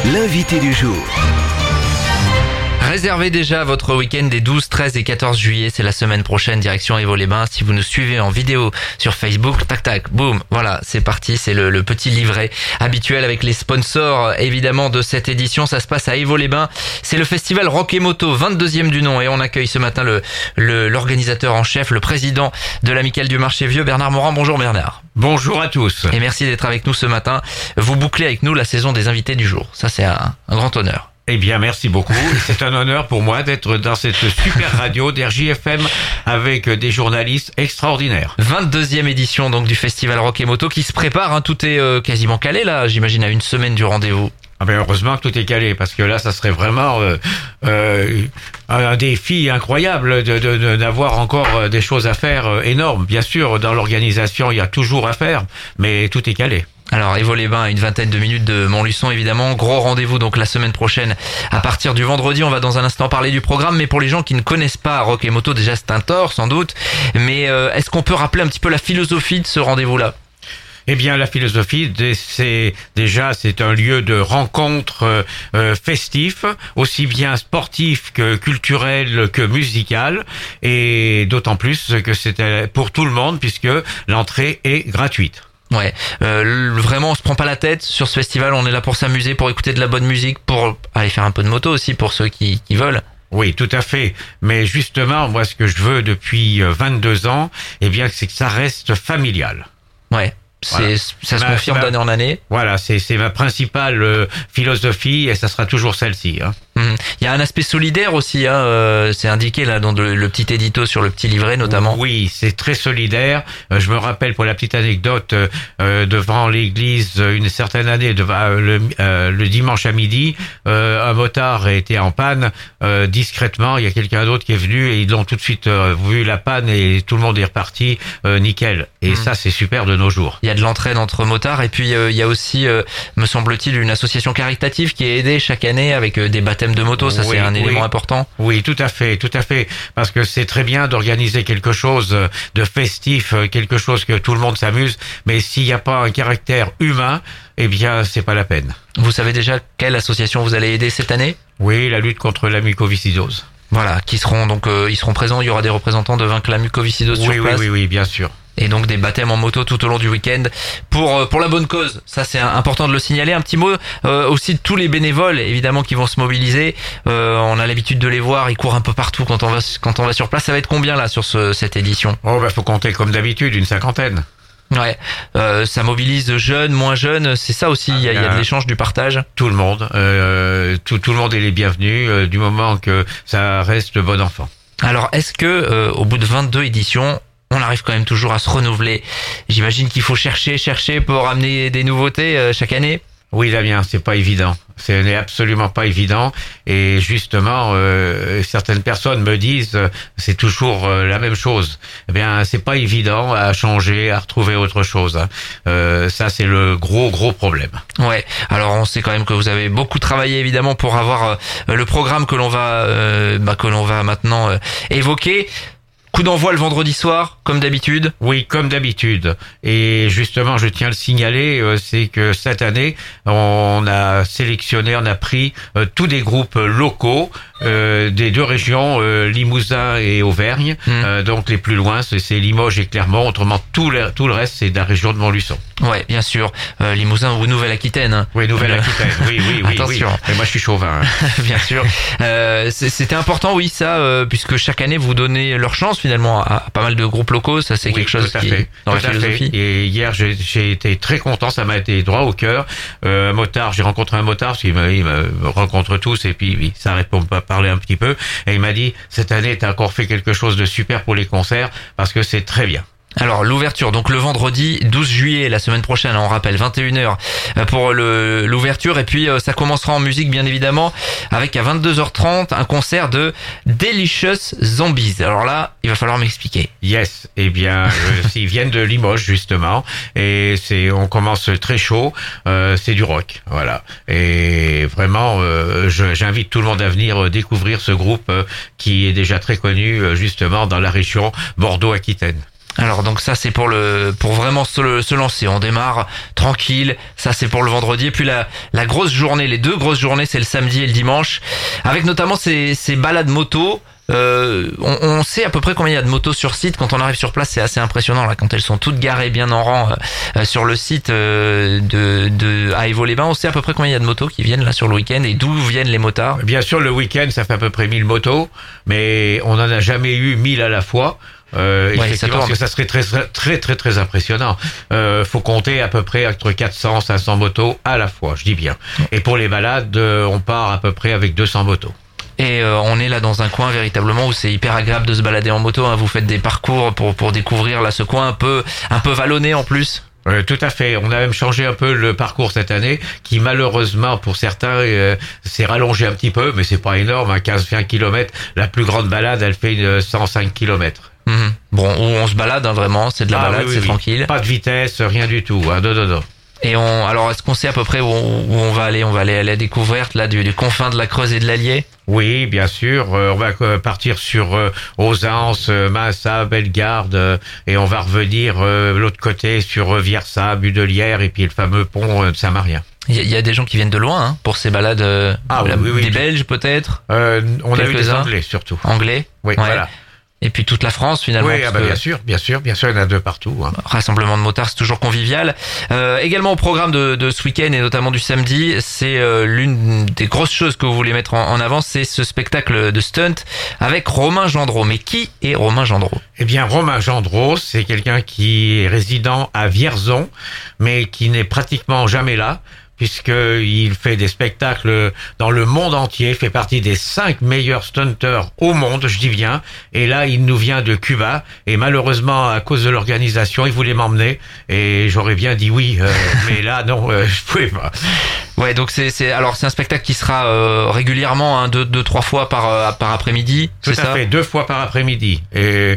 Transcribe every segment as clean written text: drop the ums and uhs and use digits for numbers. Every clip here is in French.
l'invité du jour. Réservez déjà votre week-end des 12, 13 et 14 juillet. C'est la semaine prochaine, direction Évaux-les-Bains. Si vous nous suivez en vidéo sur Facebook, tac tac, boum, voilà, c'est parti. C'est le petit livret habituel avec les sponsors, évidemment, de cette édition. Ça se passe à Évaux-les-Bains. C'est le festival Rock et Moto, 22e du nom. Et on accueille ce matin l'organisateur en chef, le président de l'Amicale du Marché Vieux, Bernard Morand. Bonjour Bernard. Bonjour à tous. Et merci d'être avec nous ce matin. Vous bouclez avec nous la saison des invités du jour. Ça, c'est un grand honneur. Eh bien, merci beaucoup. C'est un honneur pour moi d'être dans cette super radio d'RJFM avec des journalistes extraordinaires. 22e édition donc du festival Rock et Moto qui se prépare, hein. Tout est quasiment calé là, j'imagine à une semaine du rendez-vous. Ah ben heureusement que tout est calé parce que là, ça serait vraiment un défi incroyable d'avoir encore des choses à faire énormes. Bien sûr, dans l'organisation, il y a toujours à faire, mais tout est calé. Alors, Évaux-les-Bains, à une vingtaine de minutes de Montluçon, évidemment. Gros rendez-vous, donc, la semaine prochaine, à partir du vendredi. On va dans un instant parler du programme, mais pour les gens qui ne connaissent pas Rock et Moto, déjà, c'est un tort, sans doute. Mais est-ce qu'on peut rappeler un petit peu la philosophie de ce rendez-vous-là ? Eh bien, la philosophie, c'est un lieu de rencontre festif, aussi bien sportif que culturel que musical, et d'autant plus que c'est pour tout le monde puisque l'entrée est gratuite. Ouais, vraiment on se prend pas la tête sur ce festival, on est là pour s'amuser, pour écouter de la bonne musique, pour aller faire un peu de moto aussi pour ceux qui veulent. Oui, tout à fait. Mais justement, moi ce que je veux depuis 22 ans, eh bien c'est que ça reste familial. Ouais. Voilà. Ça se confirme d'année en année. Voilà, c'est ma principale philosophie et ça sera toujours celle-ci. Hein. Il y a un aspect solidaire aussi, hein, c'est indiqué là dans le petit édito sur le petit livret notamment. Oui, c'est très solidaire. Je me rappelle pour la petite anecdote devant l'église une certaine année, le dimanche à midi, un motard était en panne. Discrètement, il y a quelqu'un d'autre qui est venu et ils l'ont tout de suite vu la panne et tout le monde est reparti nickel. Et ça, c'est super de nos jours. Il y a de l'entraide entre motards et puis il y a aussi, me semble-t-il, une association caritative qui est aidée chaque année avec des baptêmes de moto. Ça, c'est un élément important. Oui, tout à fait, parce que c'est très bien d'organiser quelque chose de festif, quelque chose que tout le monde s'amuse, mais s'il n'y a pas un caractère humain, eh bien, c'est pas la peine. Vous savez déjà quelle association vous allez aider cette année ? Oui, la lutte contre la mucoviscidose. Voilà, ils seront présents. Il y aura des représentants de Vaincre la mucoviscidose sur place. Oui, bien sûr. Et donc des baptêmes en moto tout au long du week-end pour la bonne cause. Ça, c'est important de le signaler. Un petit mot aussi de tous les bénévoles évidemment qui vont se mobiliser. On a l'habitude de les voir, ils courent un peu partout quand on va sur place. Ça va être combien là sur cette édition ? Oh faut compter comme d'habitude une 50aine. Ouais, ça mobilise jeunes, moins jeunes, c'est ça aussi, il y a de l'échange, du partage. Tout le monde, tout le monde est les bienvenus du moment que ça reste bon enfant. Alors, est-ce que au bout de 22 éditions, on arrive quand même toujours à se renouveler ? J'imagine qu'il faut chercher pour amener des nouveautés chaque année. Oui, Damien, c'est pas évident. Ce n'est absolument pas évident. Et justement, certaines personnes me disent c'est toujours la même chose. Eh bien, c'est pas évident à changer, à retrouver autre chose. Ça, c'est le gros problème. Ouais. Alors, on sait quand même que vous avez beaucoup travaillé évidemment pour avoir le programme que l'on va maintenant évoquer. Coup d'envoi le vendredi soir, comme d'habitude. Oui, comme d'habitude. Et justement, je tiens à le signaler, c'est que cette année, on a pris tous des groupes locaux des deux régions, Limousin et Auvergne. Donc les plus loin, c'est Limoges et Clermont. Autrement, tout le reste, c'est de la région de Montluçon. Ouais, bien sûr. Limousin ou Nouvelle-Aquitaine. Hein. Oui, Nouvelle-Aquitaine. Oui. Attention. Oui. Et moi, je suis chauvin. Hein. Bien sûr. C'était important, oui, ça, puisque chaque année vous donnez leur chance finalement à pas mal de groupes locaux. Ça, c'est quelque chose qui est dans la philosophie. Et hier, j'ai été très content. Ça m'a été droit au cœur. Motard, j'ai rencontré un motard parce qu'il me rencontre tous et puis il s'arrête pour me parler un petit peu. Et il m'a dit cette année, t'as encore fait quelque chose de super pour les concerts parce que c'est très bien. Alors l'ouverture, donc le vendredi 12 juillet, la semaine prochaine, on rappelle 21h pour l'ouverture et puis ça commencera en musique bien évidemment avec à 22h30 un concert de Delicious Zombies. Alors là, il va falloir m'expliquer. Yes, eh bien ils viennent de Limoges justement et on commence très chaud, c'est du rock, voilà. Et vraiment j'invite tout le monde à venir découvrir ce groupe qui est déjà très connu justement dans la région Bordeaux-Aquitaine. Alors donc ça c'est pour vraiment se lancer. On démarre tranquille. Ça c'est pour le vendredi. Et puis la grosse journée, les 2 grosses journées, c'est le samedi et le dimanche, avec notamment ces balades moto. On sait à peu près combien il y a de motos sur site. Quand on arrive sur place, c'est assez impressionnant là, quand elles sont toutes garées bien en rang sur le site à Évaux-les-Bains. On sait à peu près combien il y a de motos qui viennent là sur le week-end et d'où viennent les motards. Bien sûr, le week-end, ça fait à peu près 1000 motos, mais on n'en a jamais eu 1000 à la fois. Effectivement, parce que ça serait très impressionnant. Faut compter à peu près entre 400, 500 motos à la fois, je dis bien. Et pour les balades, on part à peu près avec 200 motos. Et on est là dans un coin véritablement où c'est hyper agréable de se balader en moto. Hein. Vous faites des parcours pour découvrir là ce coin un peu vallonné en plus. Tout à fait. On a même changé un peu le parcours cette année, qui malheureusement pour certains s'est rallongé un petit peu, mais c'est pas énorme, 15-20 km. La plus grande balade, elle fait 105 km. Bon, où on se balade vraiment, c'est de la balade, c'est tranquille. Pas de vitesse, rien du tout. Non. Et alors, est-ce qu'on sait à peu près où on va aller? On va aller à la découverte là du confin de la Creuse et de l'Allier. Oui, bien sûr. On va partir sur Ausence, Massa, Bellegarde, et on va revenir l'autre côté sur Viersat, Budelière, et puis le fameux pont de Saint-Marien. Il y a des gens qui viennent de loin hein, pour ces balades. Des Belges peut-être. On a eu des Anglais surtout. Anglais. Oui, ouais. Voilà. Et puis toute la France finalement. Oui, bien sûr, il y en a 2 partout. Hein. Rassemblement de motards, c'est toujours convivial. Également au programme de ce week-end et notamment du samedi, c'est l'une des grosses choses que vous voulez mettre en avant, c'est ce spectacle de stunt avec Romain Gendreau. Mais qui est Romain Gendreau? Eh bien, Romain Gendreau, c'est quelqu'un qui est résident à Vierzon, mais qui n'est pratiquement jamais là, puisqu'il fait des spectacles dans le monde entier, fait partie des 5 meilleurs stunters au monde, je dis bien. Et là, il nous vient de Cuba, et malheureusement, à cause de l'organisation, il voulait m'emmener, et j'aurais bien dit oui, mais là, non, je pouvais pas. Ouais, donc c'est un spectacle qui sera régulièrement 2-3 fois par après-midi. Tout à fait, 2 fois par après-midi. Et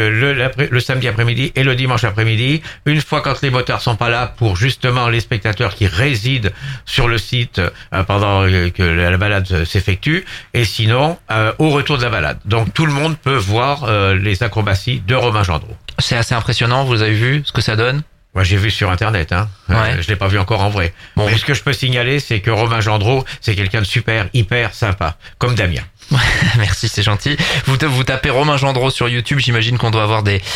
le samedi après-midi et le dimanche après-midi. Une fois quand les motards sont pas là, pour justement les spectateurs qui résident sur le site pendant que la balade s'effectue, et sinon au retour de la balade. Donc tout le monde peut voir les acrobaties de Romain Gendreau. C'est assez impressionnant. Vous avez vu ce que ça donne? Moi, j'ai vu sur Internet, hein. Je l'ai pas vu encore en vrai. Bon. Mais ce que je peux signaler, c'est que Romain Gendreau, c'est quelqu'un de hyper sympa, comme Damien. Merci, c'est gentil. Vous tapez Romain Gendreau sur YouTube, j'imagine qu'on doit avoir des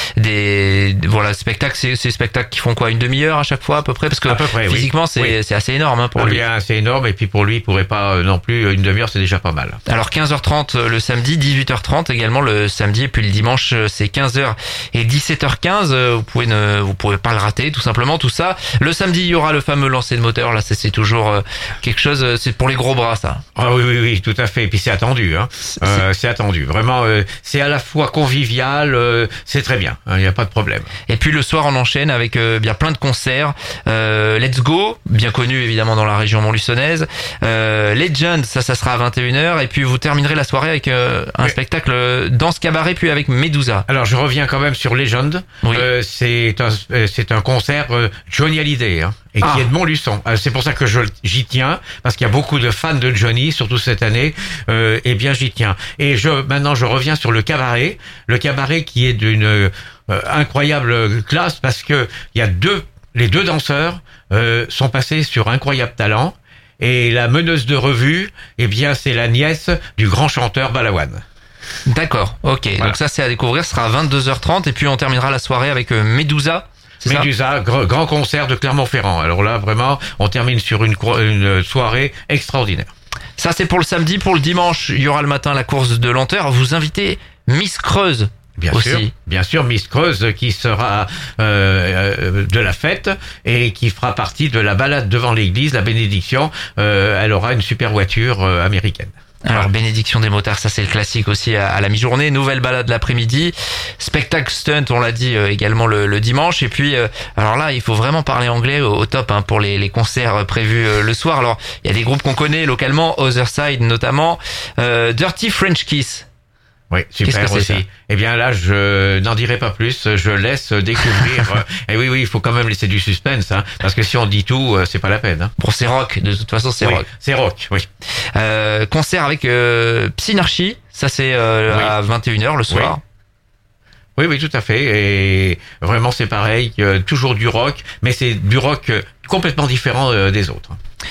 spectacles. Ces spectacles qui font quoi, une demi-heure à chaque fois à peu près, parce que physiquement c'est assez énorme hein, pour lui. Bien, c'est énorme, et puis pour lui, il pourrait pas non plus une demi-heure, c'est déjà pas mal. Alors 15h30 le samedi, 18h30 également le samedi, et puis le dimanche c'est 15h et 17h15. Vous pouvez pas le rater, tout simplement tout ça. Le samedi il y aura le fameux lancer de moteur. Là c'est toujours quelque chose. C'est pour les gros bras ça. Ah oui, tout à fait. Et puis c'est attendu. Hein. C'est attendu. Vraiment, c'est à la fois convivial, c'est très bien. Il n'y a pas de problème. Et puis le soir, on enchaîne avec bien plein de concerts. Let's Go, bien connu évidemment dans la région montluçonnaise. Legend, ça sera à 21h. Et puis vous terminerez la soirée avec un spectacle danse cabaret, puis avec Medusa. Alors je reviens quand même sur Legend. Oui. C'est un concert Johnny Hallyday. Hein. Et qui est de Montluçon. C'est pour ça que j'y tiens, parce qu'il y a beaucoup de fans de Johnny, surtout cette année. Eh bien, j'y tiens. Et maintenant, je reviens sur le cabaret qui est d'une incroyable classe, parce que les deux danseurs sont passés sur Incroyable Talent, et la meneuse de revue, eh bien, c'est la nièce du grand chanteur Balavoine. D'accord, ok. Voilà. Donc ça, c'est à découvrir. Ce sera à 22h30, et puis on terminera la soirée avec Medusa. Medusa, grand concert de Clermont-Ferrand. Alors là, vraiment, on termine sur une soirée extraordinaire. Ça, c'est pour le samedi. Pour le dimanche, il y aura le matin la course de lenteur. Vous invitez Miss Creuse. Bien sûr, Miss Creuse qui sera de la fête et qui fera partie de la balade devant l'église, la bénédiction. Elle aura une super voiture américaine. Alors, bénédiction des motards, ça c'est le classique aussi à la mi-journée. Nouvelle balade l'après-midi. Spectacle stunt, on l'a dit également le dimanche. Et puis, alors là, il faut vraiment parler anglais au top hein, pour les concerts prévus le soir. Alors, il y a des groupes qu'on connaît localement, Other Side notamment. Dirty French Kiss. Oui, super aussi. Eh bien là, je n'en dirai pas plus, je laisse découvrir. Et oui, il faut quand même laisser du suspense, hein, parce que si on dit tout, c'est pas la peine. Hein. Bon, c'est rock, de toute façon, c'est rock. C'est rock, oui. Concert avec Psynarchie, ça c'est à 21h le soir. Oui, oui, tout à fait. Et vraiment, c'est pareil, toujours du rock, mais c'est du rock complètement différent des autres.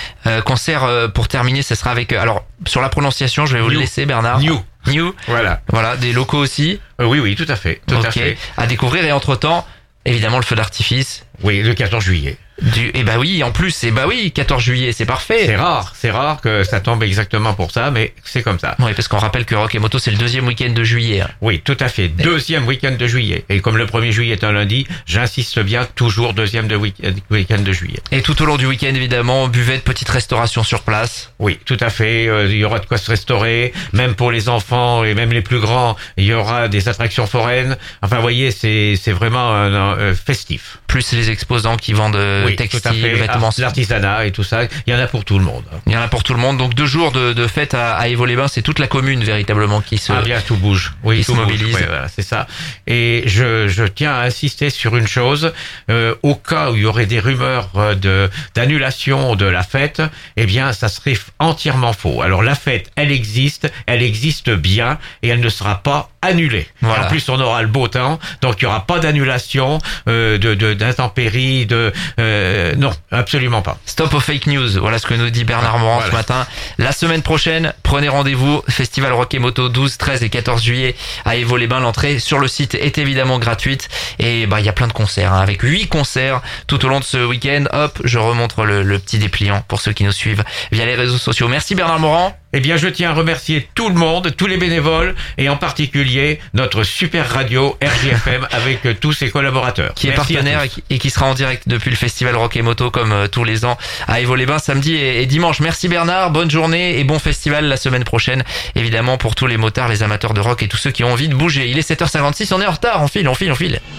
Concert pour terminer, ce sera avec alors sur la prononciation, je vais vous le laisser Bernard. New. Voilà, des locaux aussi. Oui, oui, tout à fait. Tout à fait. À découvrir et entre-temps, évidemment le feu d'artifice. Oui, le 14 juillet. Et bah oui, en plus, 14 juillet, c'est parfait. C'est rare que ça tombe exactement pour ça, mais c'est comme ça. Oui, parce qu'on rappelle que Rock et Moto, c'est le deuxième week-end de juillet. Oui, tout à fait. Deuxième week-end de juillet. Et comme le 1er juillet est un lundi, j'insiste bien, toujours deuxième week-end de juillet. Et tout au long du week-end, évidemment, buvette, petite restauration sur place. Oui, tout à fait. Il y aura de quoi se restaurer. Même pour les enfants et même les plus grands, il y aura des attractions foraines. Enfin, vous voyez, c'est vraiment festif. Plus les exposants qui vendent textiles, vêtements. L'artisanat et tout ça. Il y en a pour tout le monde. Il y en a pour tout le monde. Donc 2 jours de fête à Évaux-les-Bains. C'est toute la commune véritablement qui se tout bouge. Oui, qui se mobilise. Oui, voilà, c'est ça. Et je tiens à insister sur une chose. Au cas où il y aurait des rumeurs d'annulation de la fête, eh bien, ça serait entièrement faux. Alors la fête, elle existe bien et elle ne sera pas annulée. Voilà. En plus, on aura le beau temps, donc il y aura pas d'annulation, d'intempéries, non, absolument pas. Stop aux fake news. Voilà ce que nous dit Bernard Morand ce matin. La semaine prochaine, prenez rendez-vous. Festival Rock et Moto 12, 13 et 14 juillet à Évaux-les-Bains. L'entrée sur le site est évidemment gratuite. Et il y a plein de concerts, avec 8 concerts tout au long de ce week-end. Hop, je remontre le petit dépliant pour ceux qui nous suivent via les réseaux sociaux. Merci Bernard Morand. Eh bien, je tiens à remercier tout le monde, tous les bénévoles, et en particulier notre super radio RJFM avec tous ses collaborateurs. Qui est partenaire et qui sera en direct depuis le Festival Rock et Moto comme tous les ans à Évaux-les-Bains samedi et dimanche. Merci Bernard, bonne journée et bon festival la semaine prochaine. Évidemment pour tous les motards, les amateurs de rock et tous ceux qui ont envie de bouger. Il est 7h56, on est en retard, on file.